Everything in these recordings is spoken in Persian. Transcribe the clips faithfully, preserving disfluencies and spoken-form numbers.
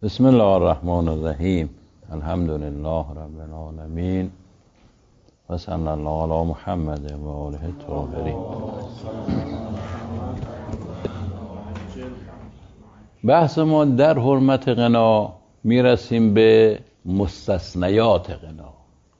بسم الله الرحمن الرحیم. الحمد لله رب العالمین و صلی الله علی محمد و آله الطاهرین. بحث ما در حرمت غنا میرسیم به مستثنیات غنا.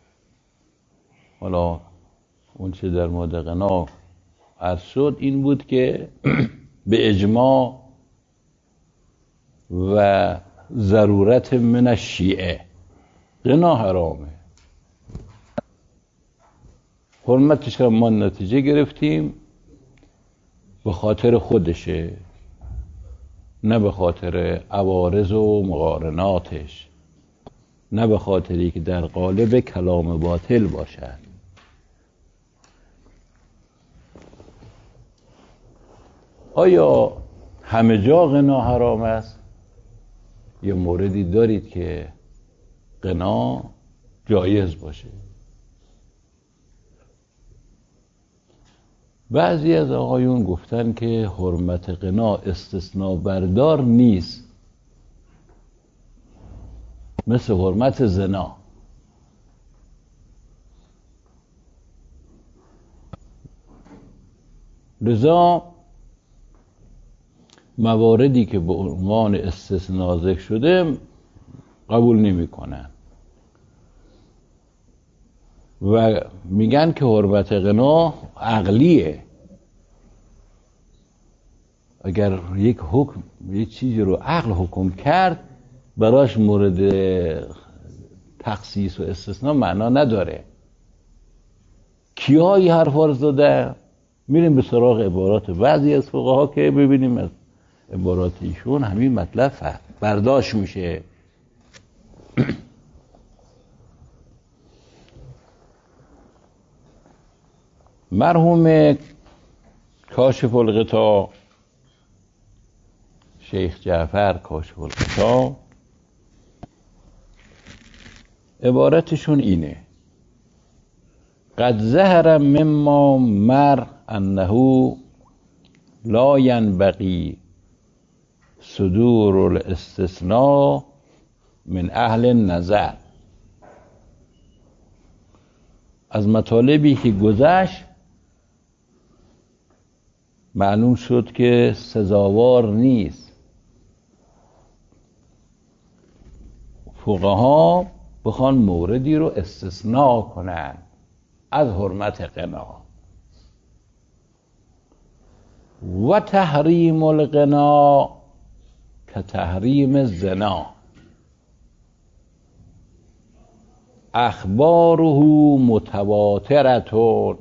حالا اون چه در مورد غنا عرض شد این بود که به اجماع و ضرورت من الشیعه غنا حرامه. حرمتش را ما نتیجه گرفتیم به خاطر خودشه، نه به خاطر عوارض و مقارناتش، نه به خاطری که در قالب کلام باطل باشد. آیا همه جا غنا حرام است؟ یه موردی دارید که غنا جایز باشه؟ بعضی از آقایون گفتن که حرمت غنا استثناء بردار نیست، مثل حرمت زنا. لذا مواردی که به عنوان استثناء ذکر شده قبول نمی کنن و میگن که حرمت غنا عقلیه. اگر یک حکم یک چیزی رو عقل حکم کرد، براش مورد تخصیص و استثناء معنا نداره. کیا این حرفا رو زده؟ میریم به سراغ عبارات بعضی از فقها که ببینیم از عبارات ایشون همین مطلب برداشت میشه. مرحوم کاشف الغطا، شیخ جعفر کاشف الغطا، عبارتشون اینه: قد ظهر مما مر انه لا ينبغي صدور الاستثناء من اهل النظر. از مطالبی که گذشت معلوم شد که سزاوار نیست فقها بخوان موردی رو استثناء کنن از حرمت غنا. و تحریم الغنا که تحریم الزنا اخباره متواترتون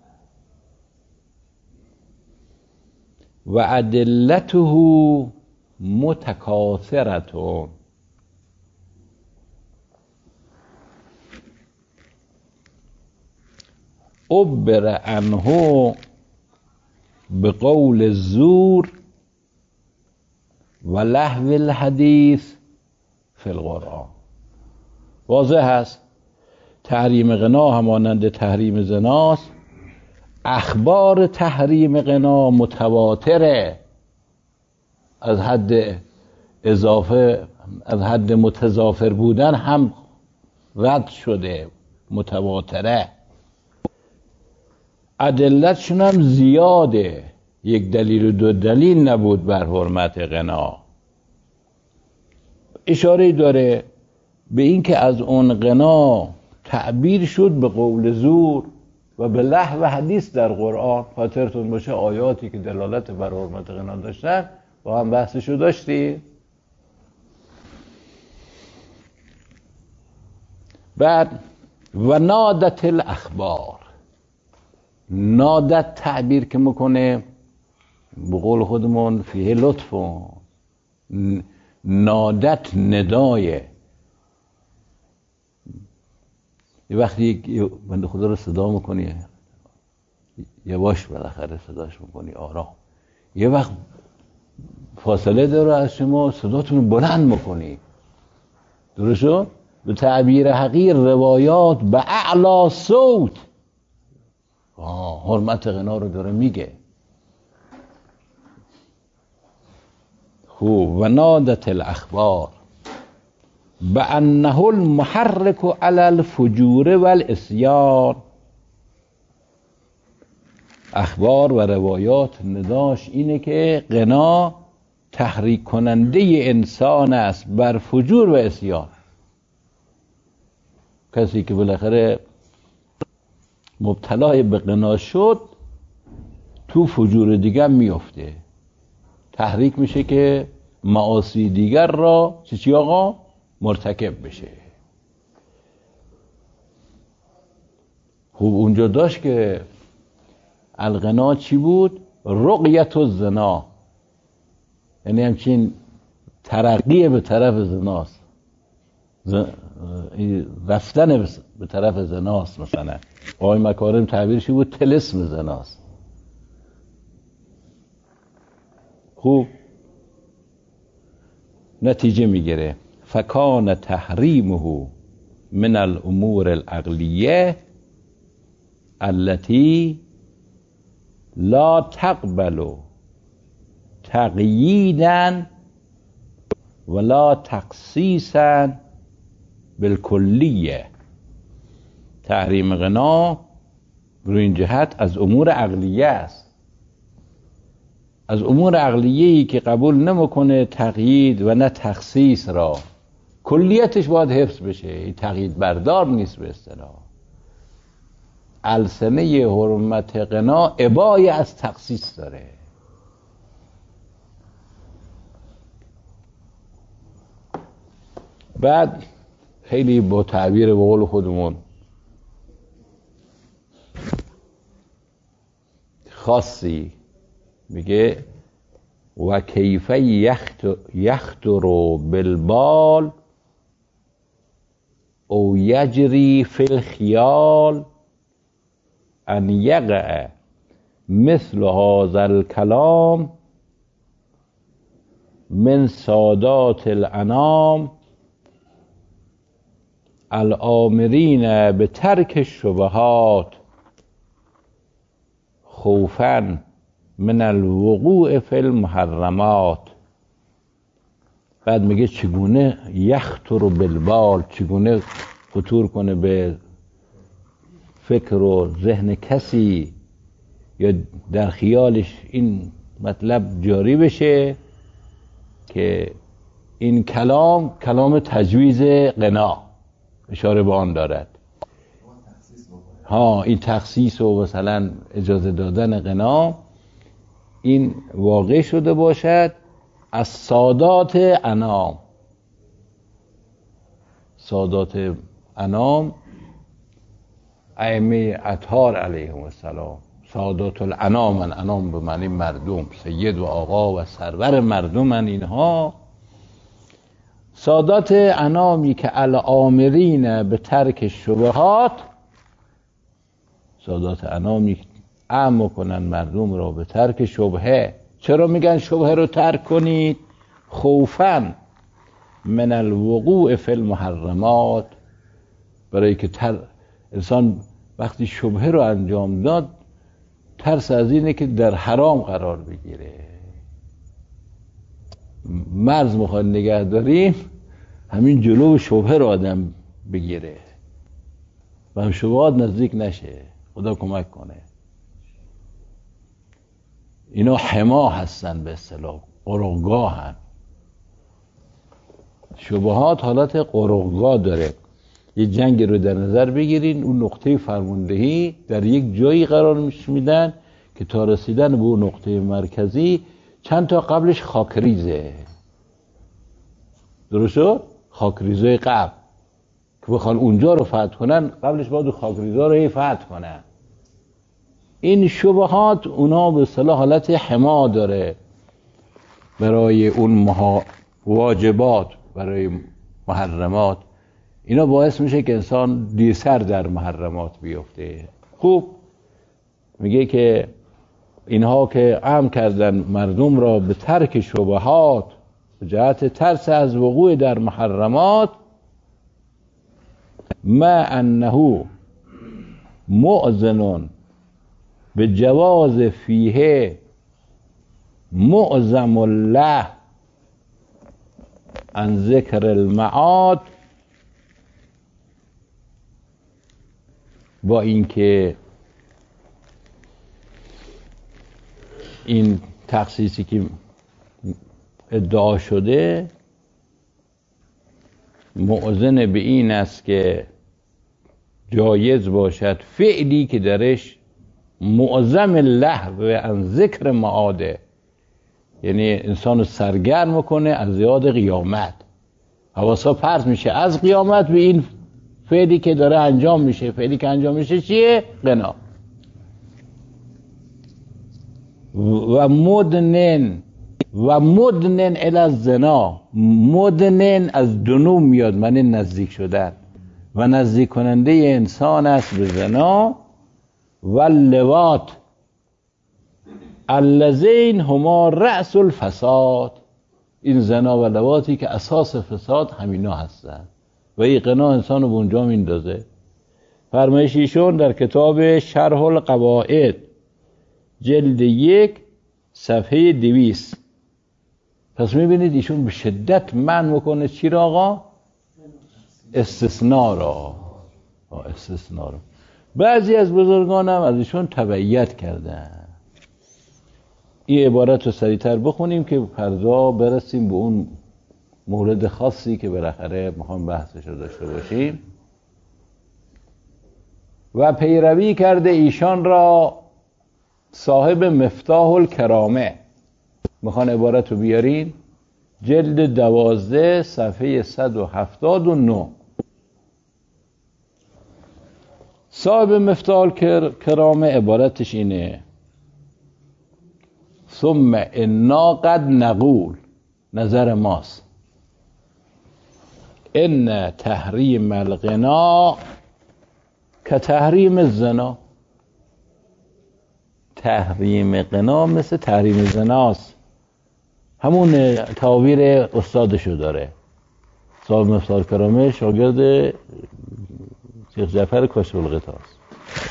و ادلته متکاثرتون. عبر عنه بقول الزور و لهو الحدیث فی القرآن. واضح است تحریم غنا همانند تحریم زناست. اخبار تحریم غنا متواتره، از حد اضافه از حد متضافر بودن هم رد شده، متواتره. ادلتشون هم زیاده، یک دلیل و دو دلیل نبود بر حرمت غنا. اشاره داره به این که از اون غنا تعبیر شد به قول زور و به لهو حدیث در قرآن. خاطرتون باشه آیاتی که دلالت بر حرمت غنا داشتن با هم بحثشو داشتی. بعد و نادت الاخبار، نادت تعبیر که میکنه به قول خودمون فیه لطف، نادت ندایه. یه وقتی بنده خدا رو صدا میکنی یواش بالاخره صداش میکنی آرام، یه وقت فاصله داره از شما صداتون بلند میکنی. درست شد؟ به تعبیر حقیر روایات به اعلا صوت آه حرمت غنا رو داره میگه. خوب و نادت الاخبار بأنه المحرک علی الفجور والعصیان. اخبار و روایات نداش اینه که غنا تحریک کننده انسان است بر فجور و عصیان. کسی که بالاخره مبتلای به غنا شد تو فجور دیگر میفته، تحریک میشه که معاصی دیگر را چی چی آقا مرتکب بشه. خوب اونجا داشت که الغنا چی بود؟ رقیت الزنا، یعنی همچین ترقی به طرف زناست، رفتن به طرف زناست. مثلا آقای مکارم تعبیرشی بود طلسم زناست. خوب نتیجه میگیره فکان تحریمه من الامور العقلیه التي لا تقبل تقییدا ولا تخصیصا بالکلیه. تحریم غنا روی این جهت از امور عقلیه است، از امور عقلیه‌ای که قبول نمیکنه تقیید و نه تخصیص را. کلیتش باید حفظ بشه، این تقیید بردار نیست به اصطلاح. السنه حرمت غنا ابای از تخصیص داره. بعد خیلی با تعبیر به قول خودمون خاصی میگه و کیف یخطر بالبال او یجری فی الخیال ان یقع مثل هذا الکلام من سادات الانام الآمرین به ترک الشبهات خوفا من الوقوع فی المحرمات. بعد میگه چگونه یخطر بالبال، چگونه خطور کنه به فکر و ذهن کسی یا در خیالش این مطلب جاری بشه که این کلام کلام تجویز غنا اشاره به آن دارد. ها این تخصیص و مثلا اجازه دادن غنا این واقع شده باشد از سادات انام. سادات انام ائمه اطهار علیهم السلام، سادات الانام، انام به معنی مردم، سید و آقا و سرور مردمن اینها. سادات انامی که الامرین به ترک شبهات، سادات انامی امر کنن مردم را به ترک شبهه. چرا میگن شبهه رو ترک کنید؟ خوفا من الوقوع فی المحرمات، برای که تر انسان وقتی شبهه رو انجام داد ترس از اینه که در حرام قرار بگیره. مرز میخواد نگه داریم همین جلو شبهه رو آدم بگیره و هم شبهات نزدیک نشه. خدا کمک کنه. اینا حما هستن به اصطلاح، قرقگاهن. شبهات حالت قرقگاه داره. یه جنگ رو در نظر بگیرین، اون نقطه فرماندهی در یک جایی قرار میدن که تا رسیدن به اون نقطه مرکزی چند تا قبلش خاکریزه. درست شد؟ خاکریزه قبل که بخوان اونجا رو فتح کنن قبلش باید خاکریزه رو هی فتح کنن. این شبهات اونا به اصطلاح حالت حما داره برای اون مها... واجبات، برای محرمات. اینا باعث میشه که انسان دیرسر در محرمات بیفته. خوب میگه که اینها که امر کردن مردم را به ترک شبهات به جهت ترس از وقوع در محرمات، ما انه مؤذن به جواز فیه معظم الله عن ذکر المعاد، با اینکه این تخصیصی که ادعا شده مؤذن به این است که جایز باشد فعلی که درش معظم لهو عن ذکر معاده، یعنی انسانو سرگرم کنه از یاد قیامت، حواسا پرت میشه از قیامت به این فعلی که داره انجام میشه. فعلی که انجام میشه چیه؟ غنا. و مدنن و مدنن الی الزنا، مدنن از دنو میاد، معنی نزدیک شدن و نزدیک کننده انسان است به زنا. و لواط اللذین هما رأس الفساد، این زنا و لواطی که اساس فساد همینا هستن و این غنا انسان رو به اونجا میندازه. فرمایش ایشون در کتاب شرح القواعد جلد یک صفحه دویست. پس میبینید ایشون به شدت منع میکنه چی را آقا؟ استثناء را. استثناء را بعضی از بزرگان هم از ایشون تبعیت کردن. این عبارت رو سریعتر بخونیم که فردا برسیم به اون مورد خاصی که بالاخره میخوام بحثش رو داشته باشیم. و پیروی کرده ایشان را صاحب مفتاح الکرامه. میخوان عبارت رو بیارین جلد دوازده صفحه صد و هفتاد و نه. صاحب مفتاح الکرامه عبارتش اینه: ثم انا قد نقول، نظر ماست، ان تحریم الغنا که تحریم الزنا. تحریم غنا مثل تحریم زناست. همون تعبیر استادشو داره. صاحب مفتاح الکرامه شاگرد شیخ جعفر کاشف الغطاست.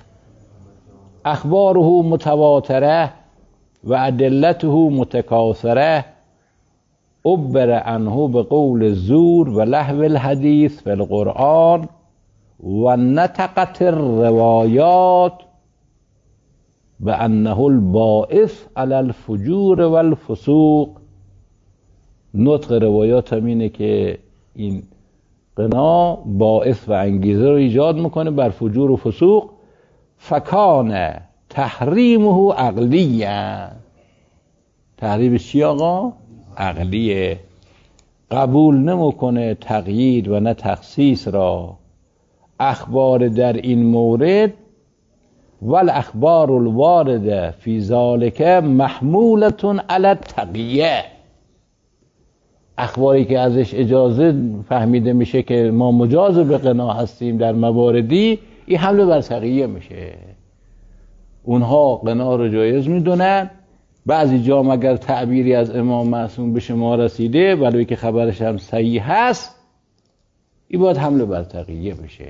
اخباره متواتره و ادلته متکاثره، عبر عنه به قول زور و لهو الحدیث فی القرآن و نطقت الروایات به انه الباعث علی الفجور و الفسوق. نطق روایات هم اینه که این غنا باعث و انگیزه رو ایجاد میکنه بر فجور و فسوق. فکان تحریمه عقلیه. تحریمش چی آقا؟ عقلیه. قبول نمیکنه تقیید و نه تخصیص را. اخبار در این مورد والاخبار الوارده فی ذالک محمولتون علی التقیه. اخباری که ازش اجازه فهمیده میشه که ما مجاز به غنا هستیم در مواردی، این حمله بر تقیه میشه. اونها غنا رو جایز میدونن. بعضی جا اگر تعبیری از امام معصوم به شما رسیده ولی که خبرش هم صحیح هست، این باید حمله بر تقیه بشه.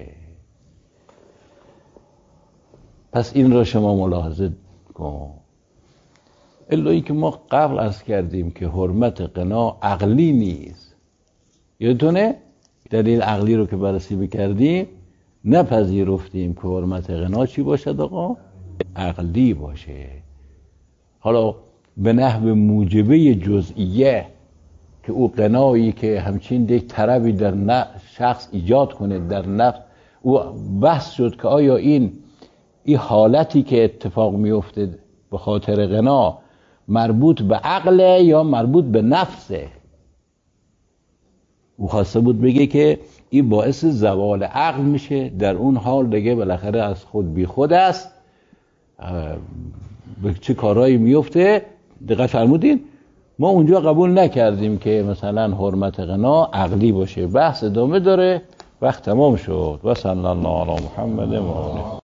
پس این را شما ملاحظه کن. الا ای که ما قبل عرض کردیم که حرمت غنا عقلی نیست. یادتونه دلیل عقلی رو که بررسی بکردیم نپذیرفتیم که حرمت غنا چی باشد آقا؟ عقلی باشه. حالا به نحو موجبه جزئیه که او غنایی که همچین یک طربی در شخص ایجاد کنه در نفس، او بحث شد که آیا این این حالتی که اتفاق میفته به خاطر غنا مربوط به عقله یا مربوط به نفسه. او خواسته بود بگه که این باعث زوال عقل میشه. در اون حال دیگه بالاخره از خود بی خود است. به چه کارهایی میفته؟ دقت فرمودین؟ ما اونجا قبول نکردیم که مثلا حرمت غنا عقلی باشه. بحث ادامه داره. وقت تمام شد. و صلی الله علی محمد و آله.